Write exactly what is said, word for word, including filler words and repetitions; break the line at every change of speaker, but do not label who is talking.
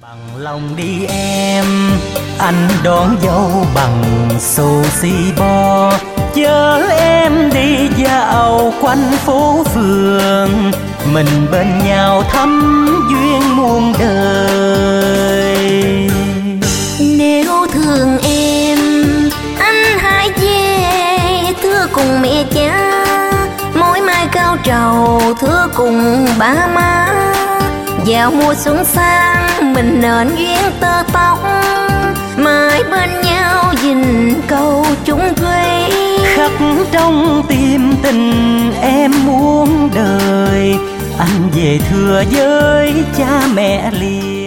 Bằng lòng đi em, anh đón dâu bằng xô xi bo, chở em đi dạo quanh phố phường, mình bên nhau thắm duyên muôn đời.
Nếu thương em, anh hãy về thưa cùng mẹ cha, mỗi mai cao trầu thưa cùng ba má. Vào mùa xuân sang mình nền duyên tơ tóc, mãi bên nhau gìn câu chung thủy.
Khắc trong tim tình em muôn đời, anh về thưa với cha mẹ liền.